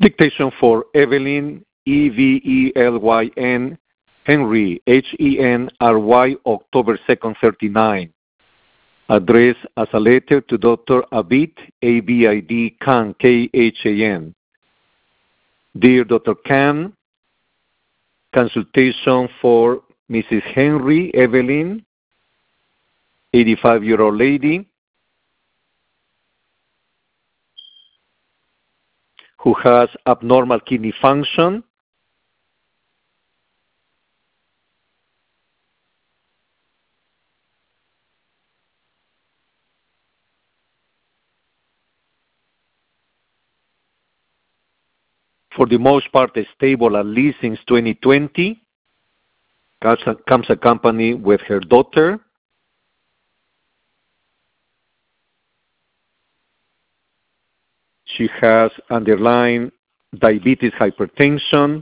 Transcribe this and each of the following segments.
Dictation for Evelyn, Evelyn, Henry, Henry, October 2nd, 39. Address as a letter to Dr. Abid, Abid Khan, Khan. Dear Dr. Khan, consultation for Mrs. Henry, Evelyn, 85-year-old lady, who has abnormal kidney function, for the most part stable at least since 2020, comes accompanied with her daughter. She has underlying diabetes, hypertension,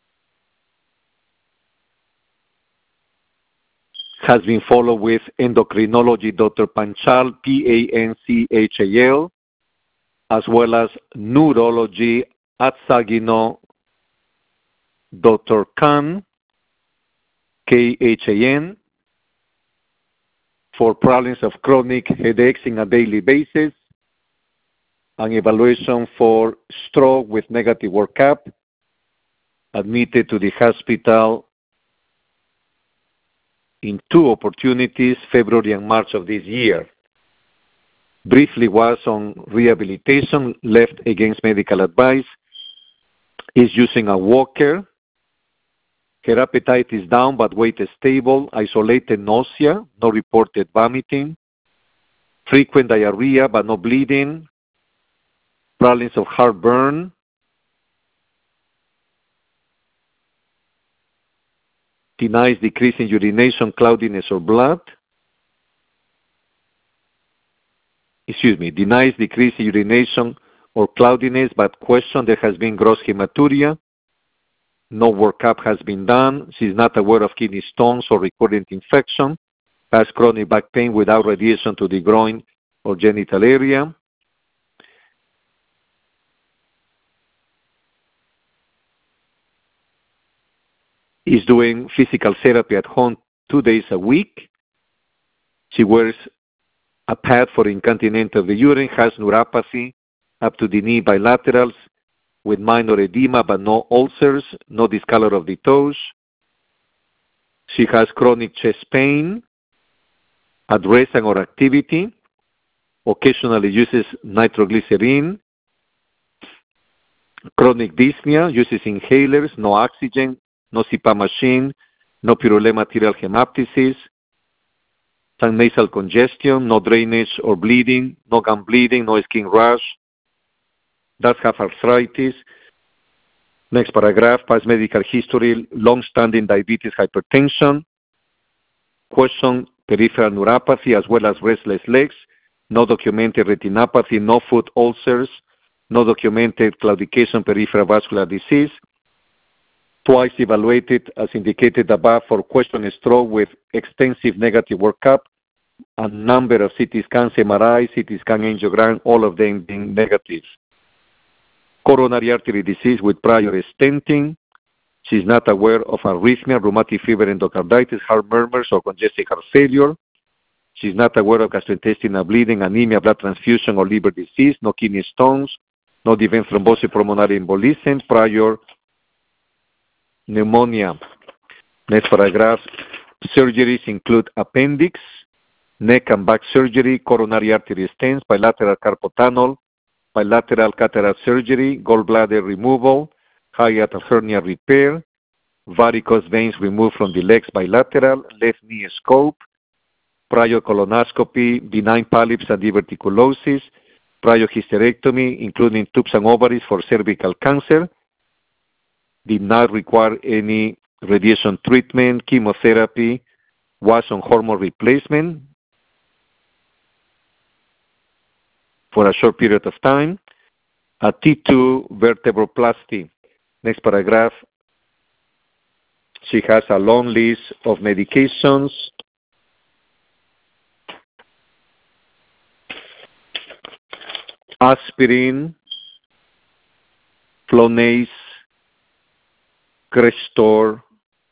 has been followed with endocrinology, Dr. Panchal, Panchal, as well as neurology at Saginaw, Dr. Khan, Khan, for problems of chronic headaches on a daily basis, an evaluation for stroke with negative workup, admitted to the hospital in 2 opportunities, February and March of this year. Briefly was on rehabilitation, left against medical advice, is using a walker. Her appetite is down but weight is stable, isolated nausea, no reported vomiting, frequent diarrhea but no bleeding, problems of heartburn, denies decrease in urination, cloudiness, or blood. Denies decrease in urination or cloudiness, but question there has been gross hematuria. No workup has been done. She is not aware of kidney stones or recurrent infection. Has chronic back pain without radiation to the groin or genital area. Is doing physical therapy at home 2 days a week. She wears a pad for incontinence of the urine, has neuropathy up to the knee bilaterals with minor edema but no ulcers, no discolor of the toes. She has chronic chest pain at rest and or activity, occasionally uses nitroglycerin, chronic dyspnea, uses inhalers, no oxygen, no CPAP machine, no purulent material hemoptysis, some nasal congestion, no drainage or bleeding, no gum bleeding, no skin rash, does have arthritis. Next paragraph, past medical history, long-standing diabetes, hypertension, question peripheral neuropathy as well as restless legs, no documented retinopathy, no foot ulcers, no documented claudication peripheral vascular disease, twice evaluated as indicated above for question stroke with extensive negative workup, a number of CT scans, MRI, CT scan angiogram, all of them being negative. Coronary artery disease with prior stenting. She is not aware of arrhythmia, rheumatic fever, endocarditis, heart murmurs, or congestive heart failure. She is not aware of gastrointestinal bleeding, anemia, blood transfusion, or liver disease, no kidney stones, no event thrombosis, pulmonary embolism, prior pneumonia. Next paragraph. Surgeries include appendix, neck and back surgery, coronary artery stents, bilateral carpal tunnel, bilateral cataract surgery, gallbladder removal, hiatal hernia repair, varicose veins removed from the legs bilateral, left knee scope, prior colonoscopy, benign polyps and diverticulosis, prior hysterectomy, including tubes and ovaries for cervical cancer, did not require any radiation treatment, chemotherapy, was on hormone replacement for a short period of time, a T2 vertebroplasty. Next paragraph. She has a long list of medications. Aspirin Flonase, Crestor,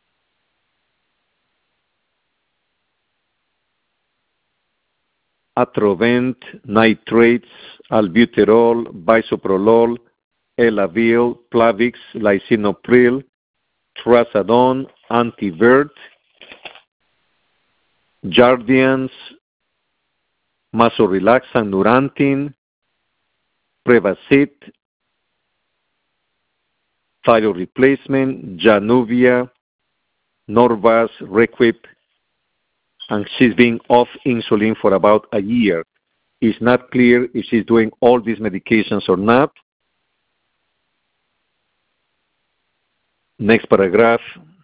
Atrovent, nitrates, albuterol, bisoprolol, Elavil, Plavix, lisinopril, Trazodone, Antivert, Jardiance, Masorelaxant, Nurantin, Prevacid, thyroid replacement, Januvia, Norvas, Requip, and she's been off insulin for about a year. It's not clear if she's doing all these medications or not. Next paragraph.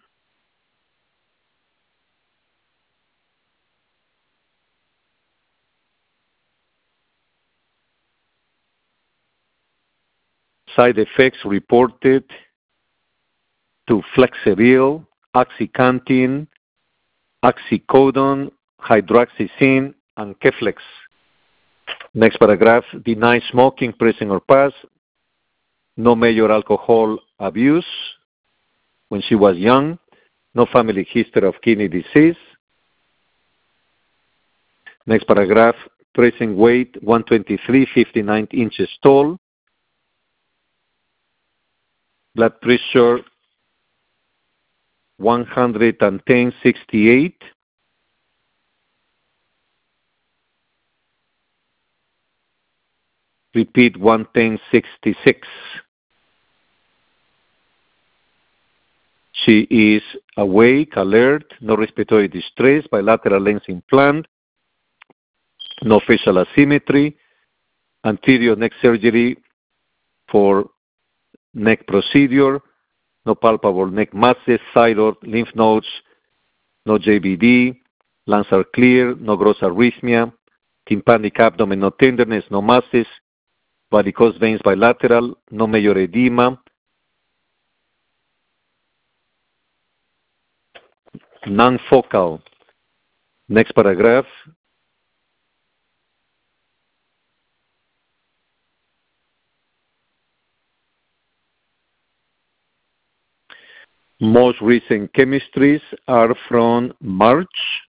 Side effects reported to Flexeril, Oxycontin, Oxycodone, Hydroxyzine, and Keflex. Next paragraph. Denies smoking, present or past. No major alcohol abuse when she was young. No family history of kidney disease. Next paragraph. Present weight 123, 59 inches tall. Blood pressure 110/68. Repeat 110/66. She is awake, alert, no respiratory distress, bilateral lens implant, no facial asymmetry, anterior neck surgery for neck procedure, no palpable neck masses, thyroid, lymph nodes, no JVD, lungs are clear, no gross arrhythmia, tympanic abdomen, no tenderness, no masses, varicose veins bilateral, no major edema, non-focal. Next paragraph. Most recent chemistries are from March.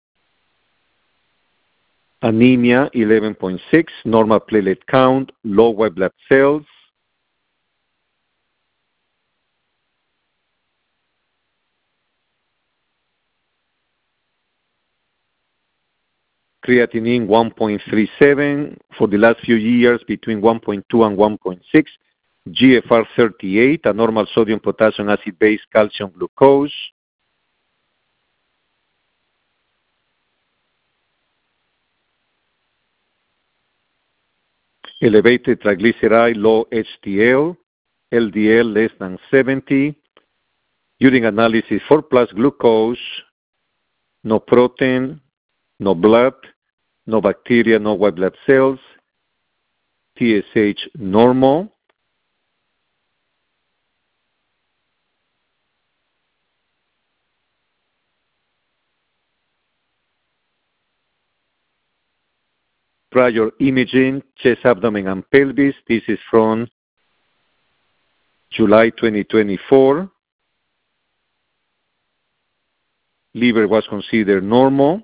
Anemia 11.6, normal platelet count, low white blood cells. Creatinine 1.37 for the last few years, between 1.2 and 1.6. GFR 38, a normal sodium potassium acid base calcium glucose. Elevated triglyceride, low HDL, LDL less than 70. Urine analysis 4 plus glucose, no protein, no blood, no bacteria, no white blood cells. TSH normal. Prior imaging, chest, abdomen, and pelvis. This is from July 2024. Liver was considered normal.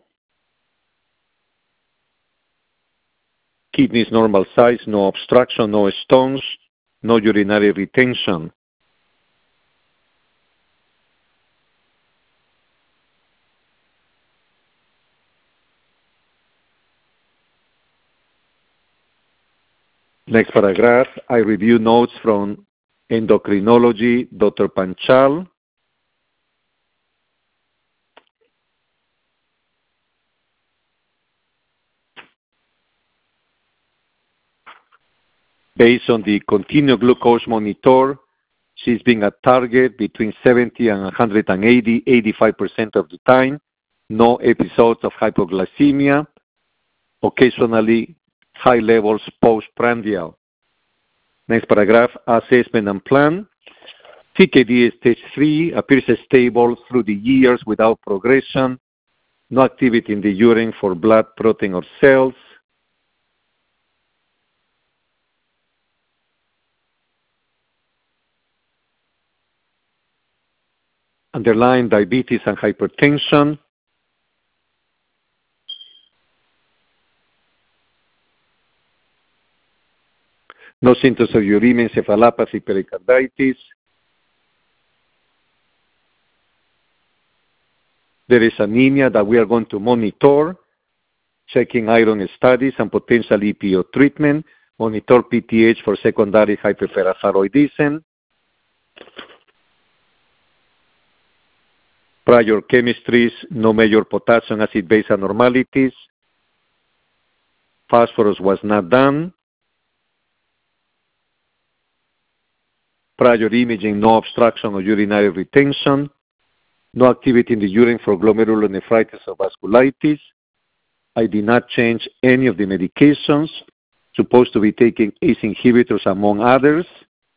Kidneys normal size, no obstruction, no stones, no urinary retention. Next paragraph, I review notes from endocrinology, Dr. Panchal. Based on the continuous glucose monitor, she's being at target between 70 and 180, 85% of the time. No episodes of hypoglycemia. Occasionally, high levels postprandial. Next paragraph, assessment and plan. CKD stage 3 appears stable through the years without progression. No activity in the urine for blood, protein, or cells. underlying diabetes and hypertension, no symptoms of uremia, encephalopathy, pericarditis. There is anemia that we are going to monitor, checking iron studies and potential EPO treatment, monitor PTH for secondary hyperparathyroidism. Prior chemistries, no major potassium acid-base abnormalities. Phosphorus was not done. Prior imaging, no obstruction or urinary retention. No activity in the urine for glomerulonephritis or vasculitis. I did not change any of the medications. Supposed to be taking ACE inhibitors among others.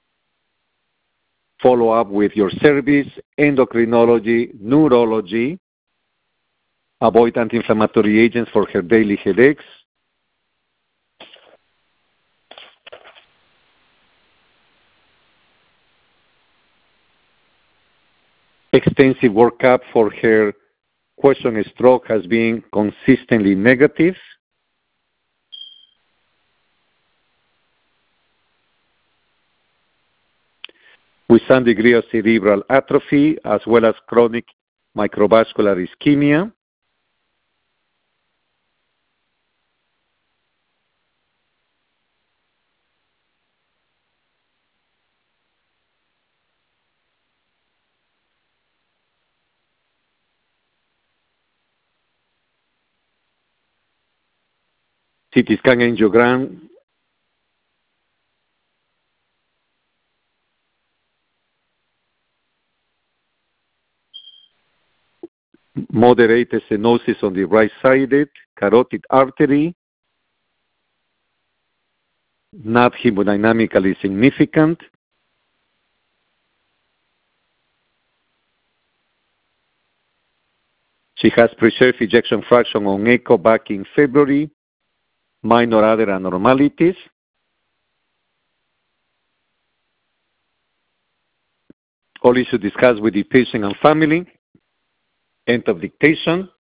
Follow up with your service, endocrinology, neurology. Avoid anti-inflammatory agents for her daily headaches. Extensive workup for her question stroke has been consistently negative. With some degree of cerebral atrophy as well as chronic microvascular ischemia. CT scan angiogram. Moderate stenosis on the right-sided carotid artery. Not hemodynamically significant. She has preserved ejection fraction on echo back in February. Minor other abnormalities. All issues discussed with the patient and family. End of dictation.